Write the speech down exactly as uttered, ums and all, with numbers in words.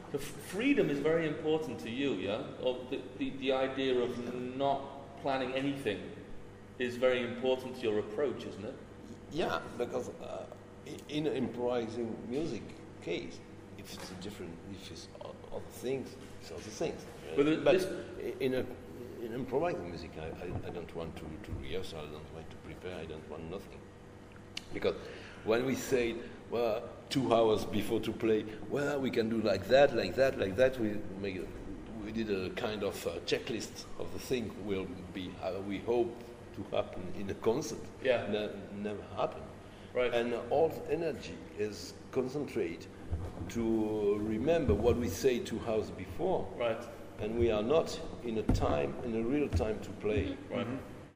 So f- freedom is very important to you, yeah? Or the, the, the idea of not planning anything is very important to your approach, isn't it? Yeah, because uh, in an improvising music case, if it's a different, if it's other things, it's other things. But, the, but this, in a in improvising music, I, I, I don't want to, to rehearse, I don't want to prepare, I don't want nothing. Because when we say, well, two hours before to play, well, we can do like that, like that, like that, we make a, we did a kind of uh, checklist of the thing will be, uh, we hope to happen in a concert. Yeah. Ne- never happen. Right. And uh, all the energy is concentrated to remember what we say two hours before. Right. And we are not in a time, in a real time to play. Right. Mm-hmm.